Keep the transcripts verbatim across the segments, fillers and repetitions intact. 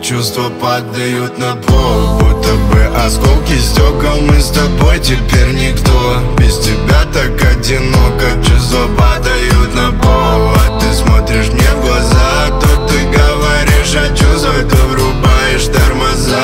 чувства падают на пол, будто бы осколки стекол. Мы с тобой теперь никто. Без тебя так одиноко. Чувства падают на пол, а ты смотришь мне в глаза. То ты говоришь о чувствах, то врубаешь тормоза.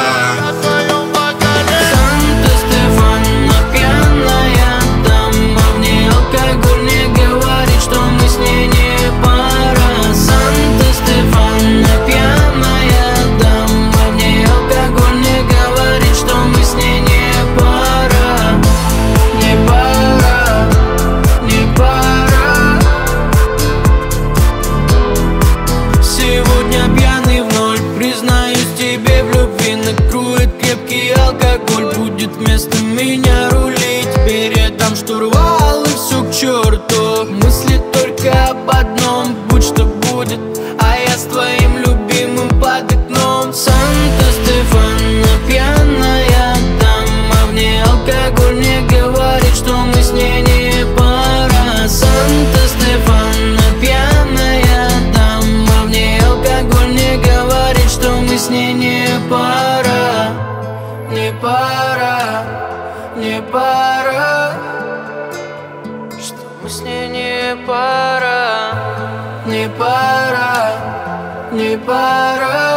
Алкоголь будет вместо меня рулить. Передам штурвал и все к черту. Мысли только об одном, будь что будет. А я с твоим любимым под окном. Санта-Стефана пьяная дама. Мне алкоголь не говорит, что мы с ней не пара. Санта-Стефана пьяная дама. Мне алкоголь не говорит, что мы с ней не пара. Не пара, не пара, что мы с ней не пара. Не пара, не пара.